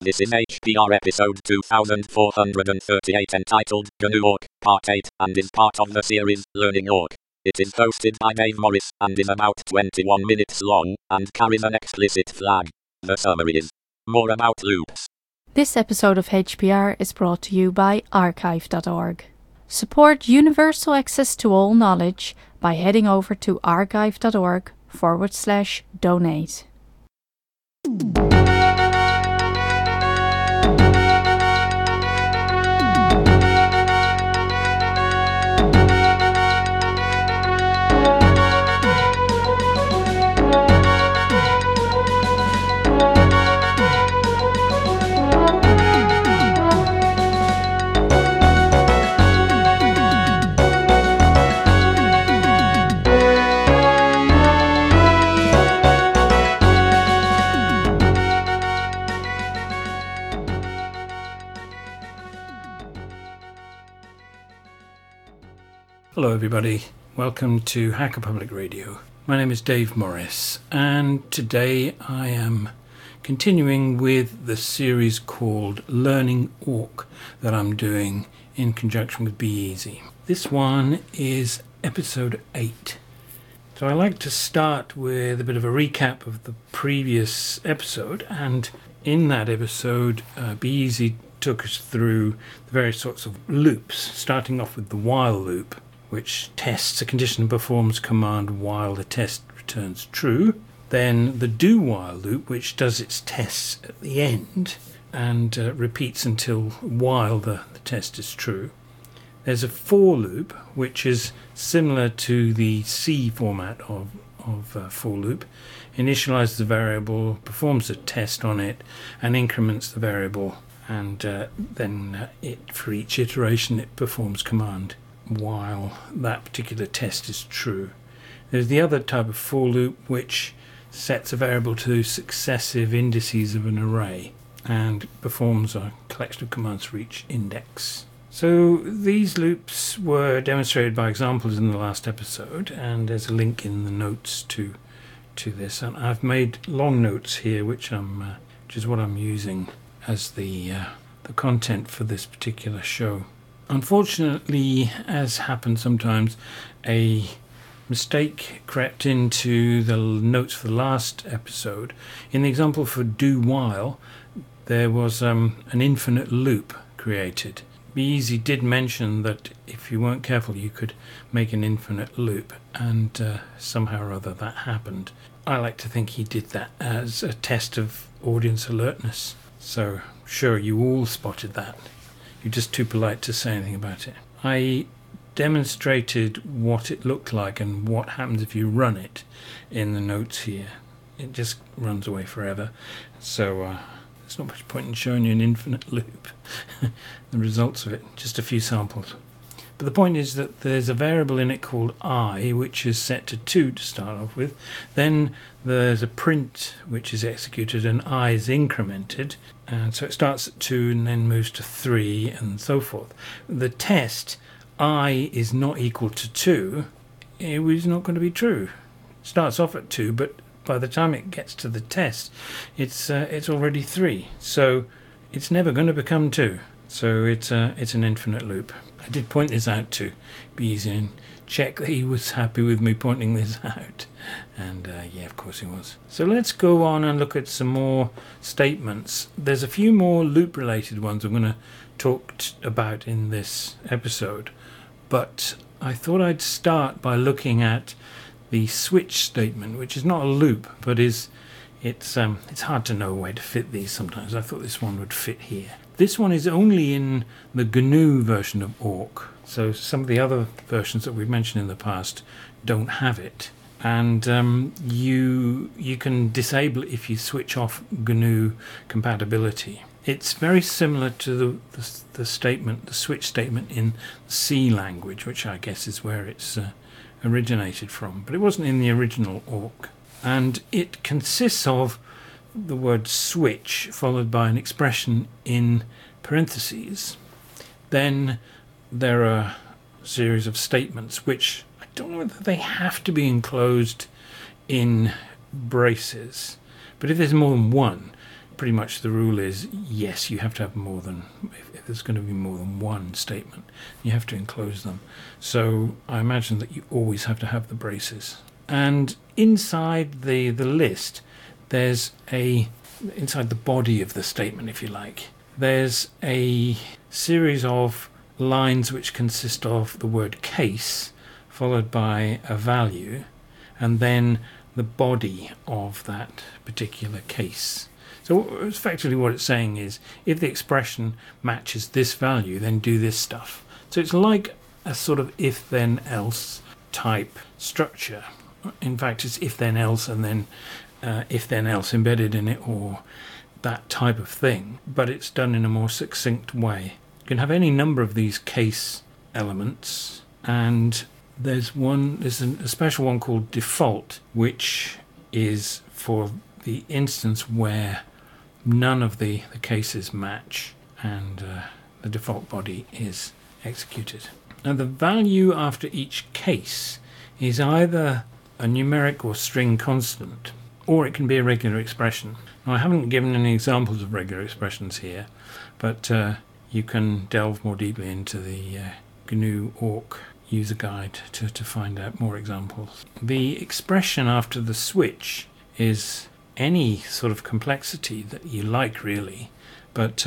This is HPR episode 2438 entitled GNU Awk, Part 8, and is part of the series Learning Awk. It is hosted by Dave Morris, and is about 21 minutes long, and carries an explicit flag. The summary is more about loops. This episode of HPR is brought to you by archive.org. Support universal access to all knowledge by heading over to archive.org/donate. Hello everybody, welcome to Hacker Public Radio. My name is Dave Morris, and today I am continuing with the series called Learning Awk that I'm doing in conjunction with Be Easy. This one is episode 8. So I like to start with a bit of a recap of the previous episode, and in that episode Be Easy took us through the various sorts of loops, starting off with the while loop, which tests a condition and performs command while the test returns true. Then the do while loop, which does its tests at the end and repeats until while the test is true. There's a for loop, which is similar to the C format of for loop. Initializes the variable, performs a test on it, and increments the variable, and then for each iteration it performs command while that particular test is true. There's the other type of for loop, which sets a variable to successive indices of an array and performs a collection of commands for each index. So these loops were demonstrated by examples in the last episode, and there's a link in the notes to this. And I've made long notes here, which is what I'm using as the content for this particular show. Unfortunately, as happens sometimes, a mistake crept into the notes for the last episode. In the example for do while, there was an infinite loop created. Be Easy did mention that if you weren't careful you could make an infinite loop, and somehow or other that happened. I like to think he did that as a test of audience alertness. So sure, you all spotted that. You're just too polite to say anything about it. I demonstrated what it looked like and what happens if you run it in the notes here. It just runs away forever. So there's not much point in showing you an infinite loop. The results of it, just a few samples. But the point is that there's a variable in it called I, which is set to 2 to start off with. Then there's a print which is executed and I is incremented. And so it starts at 2 and then moves to 3 and so forth. The test, I is not equal to 2, it is not going to be true. It starts off at 2, but by the time it gets to the test, it's already 3. So it's never going to become 2. So it's an infinite loop. I did point this out to Be Easy and check that he was happy with me pointing this out. And yeah, of course he was. So let's go on and look at some more statements. There's a few more loop-related ones I'm going to talk about in this episode. But I thought I'd start by looking at the switch statement, which is not a loop, but it's hard to know where to fit these sometimes. I thought this one would fit here. This one is only in the GNU version of Awk, so some of the other versions that we've mentioned in the past don't have it. And you can disable it if you switch off GNU compatibility. It's very similar to the statement, the switch statement in C language, which I guess is where it's originated from, but it wasn't in the original Awk. And it consists of the word switch followed by an expression in parentheses. Then there are a series of statements which I don't know whether they have to be enclosed in braces, but if there's more than one, pretty much the rule is, yes, you have to have more than, if there's going to be more than one statement, you have to enclose them. So I imagine that you always have to have the braces. And inside the list, there's inside the body of the statement, if you like, there's a series of lines which consist of the word case, followed by a value, and then the body of that particular case. So effectively what it's saying is, if the expression matches this value, then do this stuff. So it's like a sort of if-then-else type structure. In fact, it's if-then-else and then if-then-else embedded in it, or that type of thing, but it's done in a more succinct way. You can have any number of these case elements, and there's a special one called default, which is for the instance where none of the cases match and the default body is executed. Now the value after each case is either a numeric or string constant, or it can be a regular expression. Now I haven't given any examples of regular expressions here, but you can delve more deeply into the GNU-awk user guide to find out more examples. The expression after the switch is any sort of complexity that you like, really, but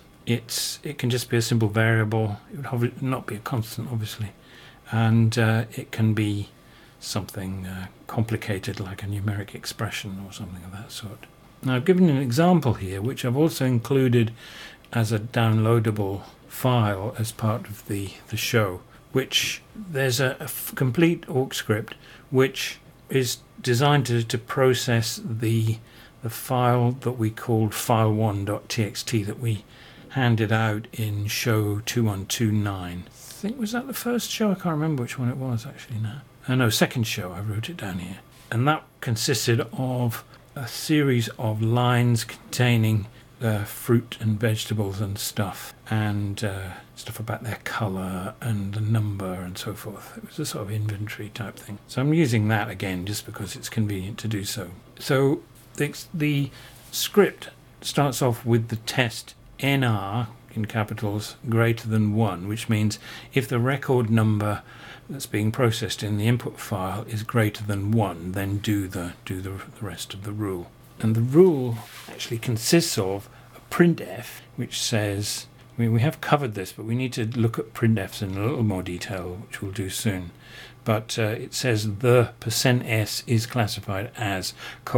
it can just be a simple variable. It would not be a constant, obviously, and it can be something complicated like a numeric expression or something of that sort. Now I've given an example here, which I've also included as a downloadable file as part of the show, which there's a complete awk script which is designed to process the file that we called file1.txt that we handed out in show 2129. I think, was that the first show? I can't remember which one it was actually now. No, second show, I wrote it down here. And that consisted of a series of lines containing fruit and vegetables and stuff, and stuff about their colour and the number and so forth. It was a sort of inventory type thing. So I'm using that again just because it's convenient to do so. So the script starts off with the test NR in capitals greater than 1, which means if the record number that's being processed in the input file is greater than 1, then do the rest of the rule. And the rule actually consists of a printf, which says, we have covered this, but we need to look at printfs in a little more detail, which we'll do soon. But it says the %s is classified as :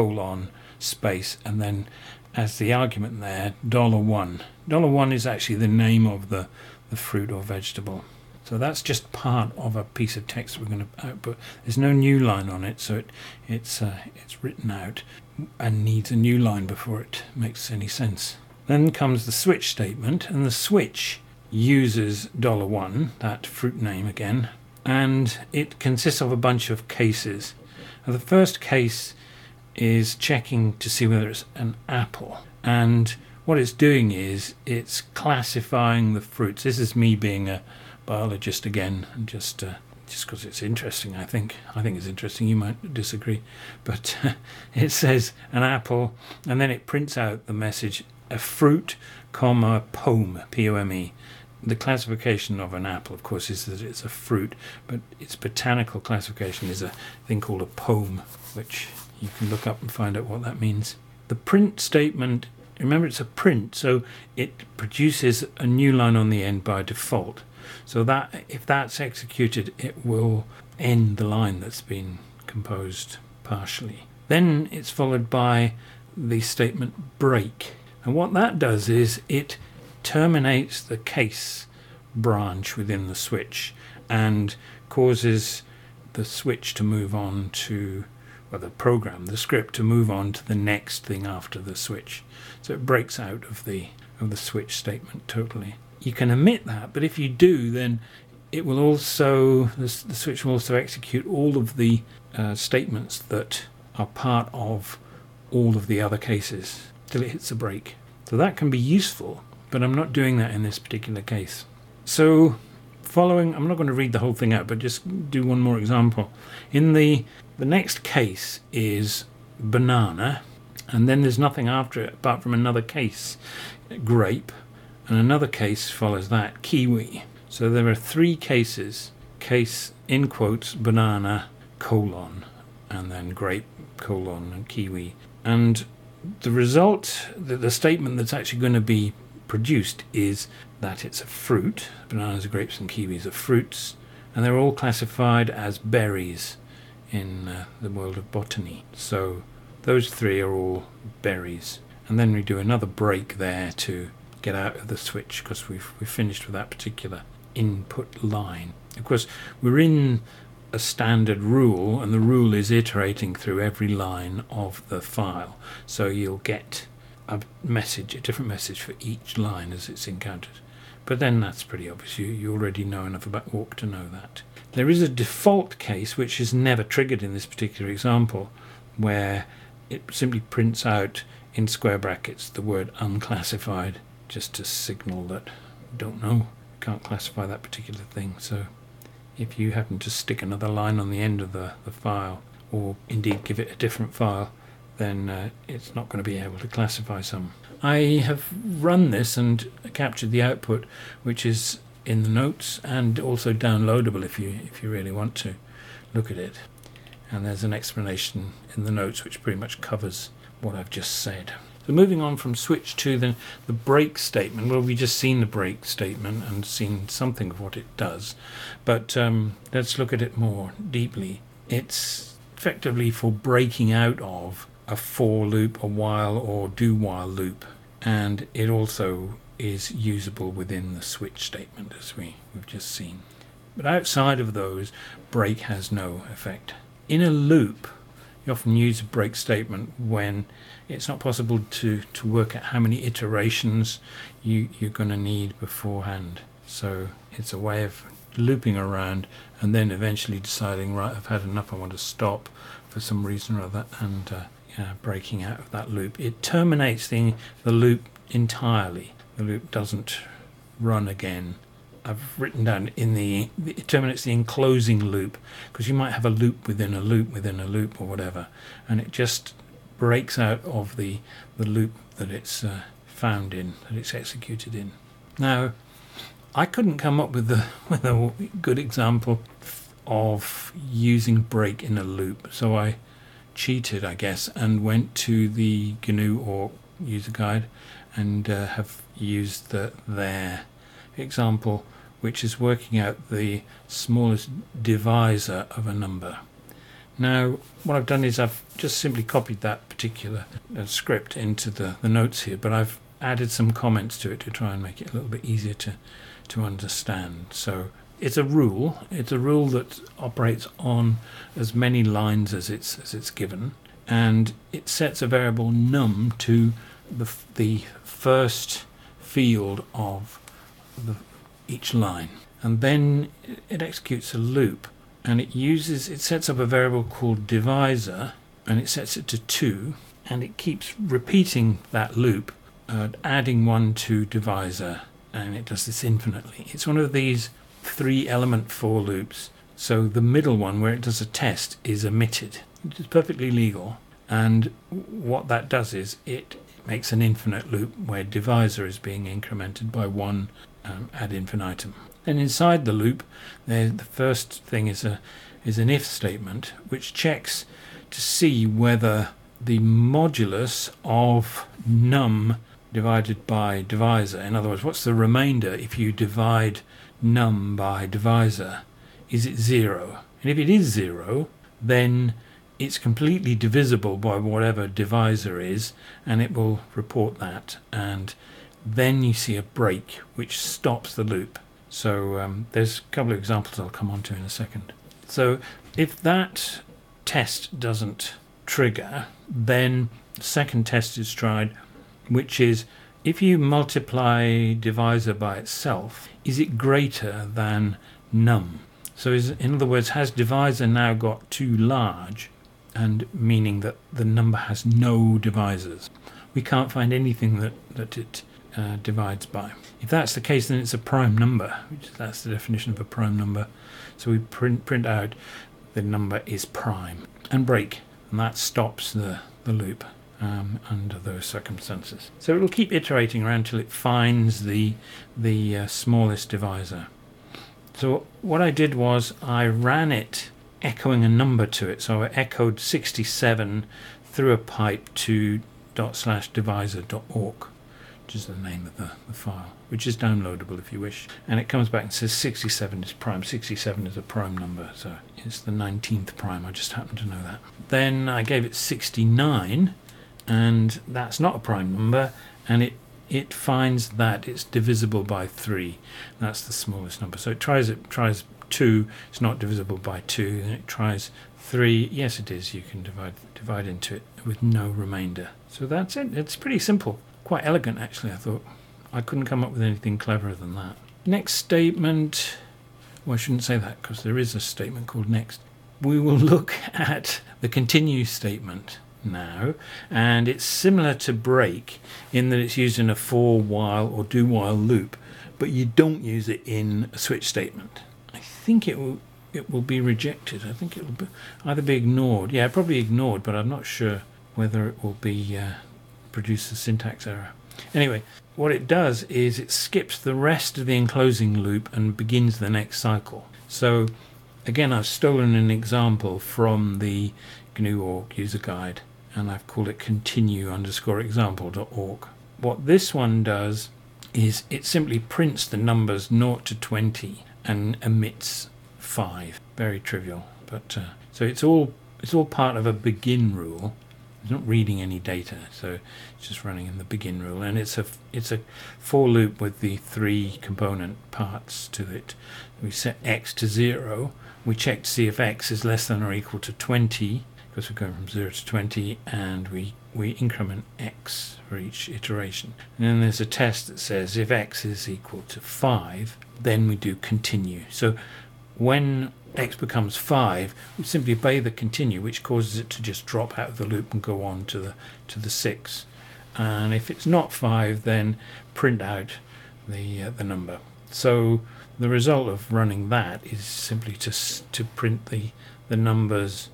space, and then as the argument there, $1. $1 is actually the name of the fruit or vegetable. So that's just part of a piece of text we're going to output. There's no new line on it, so it's written out and needs a new line before it makes any sense. Then comes the switch statement, and the switch uses $1, that fruit name again, and it consists of a bunch of cases. Now, the first case is checking to see whether it's an apple, and what it's doing is it's classifying the fruits. This is me being a biologist again, and just because it's interesting. I think it's interesting. You might disagree, but it says an apple, and then it prints out the message: a fruit, pome, P-O-M-E. The classification of an apple, of course, is that it's a fruit, but its botanical classification is a thing called a pome, which you can look up and find out what that means. The print statement, remember, it's a print, so it produces a new line on the end by default. So that if that's executed, it will end the line that's been composed partially. Then it's followed by the statement break. And what that does is it terminates the case branch within the switch and causes the switch to move on to, well, the program, the script, to move on to the next thing after the switch. So it breaks out of the switch statement totally. You can omit that, but if you do, then it will also, the switch will also execute all of the statements that are part of all of the other cases till it hits a break. So that can be useful, but I'm not doing that in this particular case. So following, I'm not going to read the whole thing out, but just do one more example. In the next case is banana, And then there's nothing after it apart from another case, grape, and another case follows that, kiwi. So there are 3 cases, case in quotes, banana, colon, and then grape, colon, and kiwi. And the result, the statement that's actually going to be produced is that it's a fruit. Bananas, grapes, and kiwis are fruits, and they're all classified as berries in the world of botany. So those 3 are all berries. And then we do another break there to get out of the switch because we've finished with that particular input line. Of course, we're in a standard rule, and the rule is iterating through every line of the file. So you'll get a different message for each line as it's encountered. But then that's pretty obvious. You already know enough about awk to know that. There is a default case which is never triggered in this particular example, where it simply prints out in square brackets the word unclassified, just to signal that don't know, can't classify that particular thing. So if you happen to stick another line on the end of the file, or indeed give it a different file, then it's not going to be able to classify some. I have run this and captured the output, which is in the notes and also downloadable if you really want to look at it. And there's an explanation in the notes which pretty much covers what I've just said. So moving on from switch to the break statement. Well, we've just seen the break statement and seen something of what it does, but let's look at it more deeply. It's effectively for breaking out of a for loop, a while or do while loop, and it also is usable within the switch statement as we've just seen. But outside of those, break has no effect. In a loop, you often use a break statement when it's not possible to work out how many iterations you're going to need beforehand. So it's a way of looping around and then eventually deciding, right, I've had enough, I want to stop for some reason or other, and breaking out of that loop. It terminates the loop entirely. The loop doesn't run again. I've written down it terminates the enclosing loop, because you might have a loop within a loop within a loop or whatever, and it just breaks out of the loop that it's found in, that it's executed in. Now, I couldn't come up with a good example of using break in a loop, so I cheated, I guess, and went to the GNU Awk user guide and have used their example, which is working out the smallest divisor of a number. Now, what I've done is I've just simply copied that particular script into the notes here, but I've added some comments to it to try and make it a little bit easier to understand. So it's a rule. It's a rule that operates on as many lines as it's given, and it sets a variable num to the first field of each line, and then it executes a loop, and it sets up a variable called divisor, and it sets it to 2, and it keeps repeating that loop, adding 1 to divisor, and it does this infinitely. It's one of these 3-element for loops, so the middle one where it does a test is omitted, which is perfectly legal, and what that does is it makes an infinite loop where divisor is being incremented by 1 ad infinitum. Then inside the loop, the first thing is an if statement, which checks to see whether the modulus of num divided by divisor, in other words, what's the remainder if you divide num by divisor, is it 0? And if it is 0, then it's completely divisible by whatever divisor is, and it will report that, and then you see a break which stops the loop. So there's a couple of examples I'll come on to in a second. So if that test doesn't trigger, then the second test is tried, which is if you multiply divisor by itself, is it greater than num? So in other words, has divisor now got too large, and meaning that the number has no divisors? We can't find anything that it divides by. If that's the case, then it's a prime number, that's the definition of a prime number. So we print out the number is prime and break, and that stops the loop. under those circumstances. So it'll keep iterating around till it finds the smallest divisor. So what I did was I ran it echoing a number to it. So I echoed 67 through a pipe to ./divisor.awk, which is the name of the file, which is downloadable if you wish. And it comes back and says 67 is prime. 67 is a prime number, so it's the 19th prime. I just happen to know that. Then I gave it 69, and that's not a prime number, and it finds that it's divisible by 3. That's the smallest number. So it tries 2, it's not divisible by 2, and it tries 3, yes it is, you can divide into it with no remainder. So that's it. It's pretty simple. Quite elegant, actually, I thought. I couldn't come up with anything cleverer than that. Next statement, well, I shouldn't say that because there is a statement called next. We will look at the continue statement now, and it's similar to break in that it's used in a for while or do while loop, but you don't use it in a switch statement. I think it will be rejected. I think it will either be ignored. Yeah, probably ignored, but I'm not sure whether it will be produce a syntax error. Anyway, what it does is it skips the rest of the enclosing loop and begins the next cycle. So again, I've stolen an example from the GNU-awk user guide, and I've called it continue_example.awk. What this one does is it simply prints the numbers 0 to 20 and omits 5. Very trivial, but so it's all part of a begin rule. It's not reading any data, so it's just running in the begin rule, and it's a for loop with the 3 component parts to it. We set x to 0. We check to see if x is less than or equal to 20, because we're going from 0 to 20, and we increment x for each iteration. And then there's a test that says if x is equal to 5, then we do continue. So when x becomes 5, we simply obey the continue, which causes it to just drop out of the loop and go on to the 6. And if it's not 5, then print out the number. So the result of running that is simply to print the numbers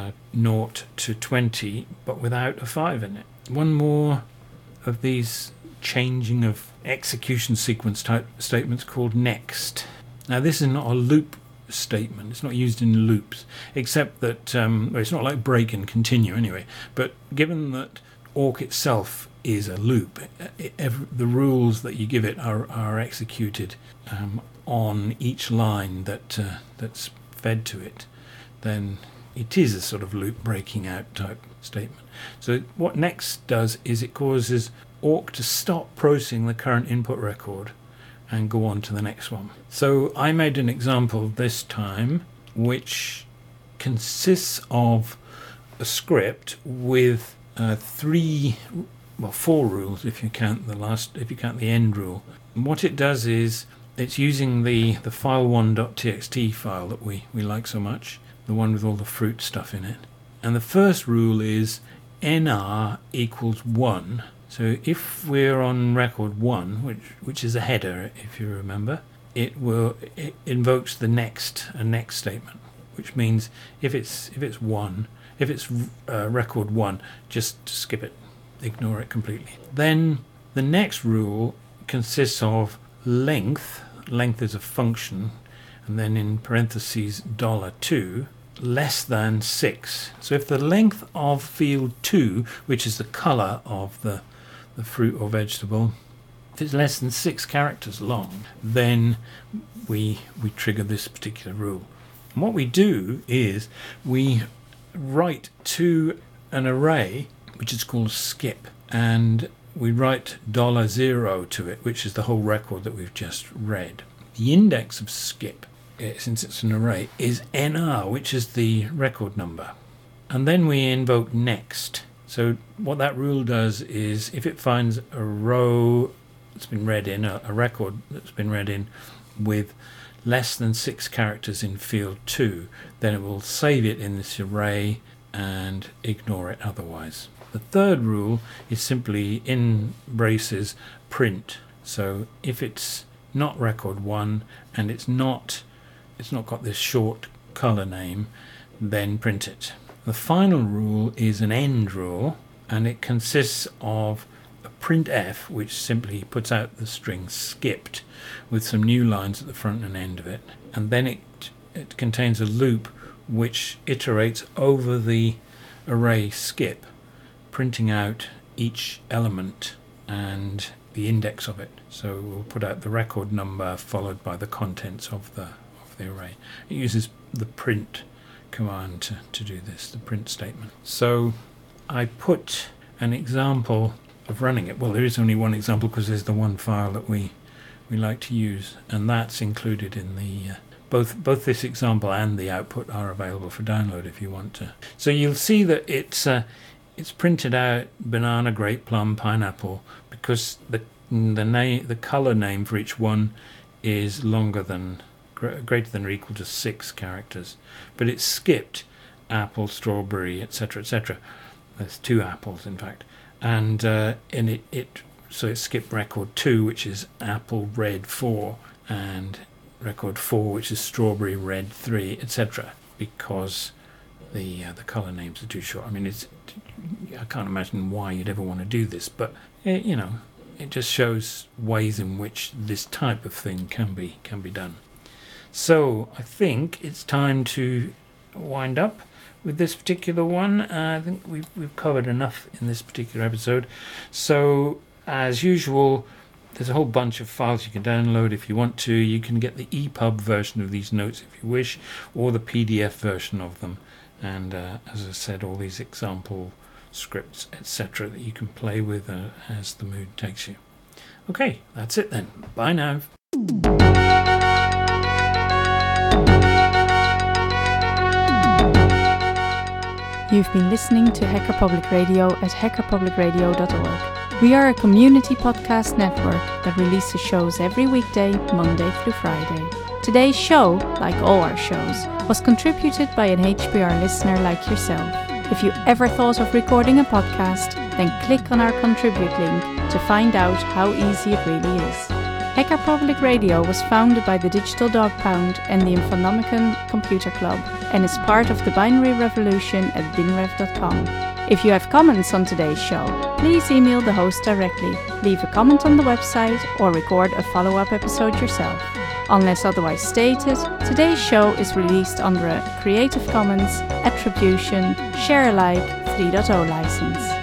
0 to 20, but without a 5 in it. One more of these changing of execution sequence type statements called next. Now this is not a loop statement. It's not used in loops, except that it's not like break and continue anyway, but given that awk itself is a loop, the rules that you give it are executed on each line that's fed to it, then it is a sort of loop breaking out type statement. So what next does is it causes awk to stop processing the current input record and go on to the next one. So I made an example this time which consists of a script with 4 rules if you count the end rule. And what it does is it's using the file1.txt file that we like so much, the one with all the fruit stuff in it. And the first rule is nr equals 1. So if we're on record 1, which is a header, if you remember, it invokes the next statement, which means if it's record 1, just skip it, ignore it completely. Then the next rule consists of length. Length is a function, and then in parentheses $2 less than 6. So if the length of field 2, which is the color of the fruit or vegetable, if it's less than 6 characters long, then we trigger this particular rule. And what we do is we write to an array which is called skip, and we write $0 to it, which is the whole record that we've just read. The index of skip, since it's an array, is nr, which is the record number. And then we invoke next. So what that rule does is if it finds a row that's been read in, a record that's been read in with less than 6 characters in field 2, then it will save it in this array and ignore it otherwise. The third rule is simply in braces print. So if it's not record 1 and it's not got this short color name, then print it. The final rule is an end rule, and it consists of a printf, which simply puts out the string skipped with some new lines at the front and end of it, and then it contains a loop which iterates over the array skip, printing out each element and the index of it. So we'll put out the record number followed by the contents of the array. It uses the print command to do this, the print statement. So I put an example of running it. Well, there is only one example because there's the one file that we like to use, and that's included in the both this example and the output are available for download if you want to. So you'll see that it's printed out banana, grape, plum, pineapple, because the color name for each one is greater than or equal to 6 characters, but it's skipped apple, strawberry, etc., etc. There's 2 apples, in fact, and so it skipped record 2, which is apple red 4, and record 4, which is strawberry red 3, etc., because the color names are too short. I mean, I can't imagine why you'd ever want to do this, but it just shows ways in which this type of thing can be done. So I think it's time to wind up with this particular one. I think we've covered enough in this particular episode. So as usual, there's a whole bunch of files you can download if you want to. You can get the EPUB version of these notes if you wish, or the PDF version of them. And as I said, all these example scripts, etc., that you can play with as the mood takes you. Okay, that's it then. Bye now. You've been listening to Hacker Public Radio at hackerpublicradio.org. We are a community podcast network that releases shows every weekday, Monday through Friday. Today's show, like all our shows, was contributed by an HPR listener like yourself. If you ever thought of recording a podcast, then click on our contribute link to find out how easy it really is. Hacker Public Radio was founded by the Digital Dog Pound and the Infonomicon Computer Club and is part of the binary revolution at binrev.com. If you have comments on today's show, please email the host directly, leave a comment on the website, or record a follow-up episode yourself. Unless otherwise stated, today's show is released under a Creative Commons Attribution Share Alike 3.0 license.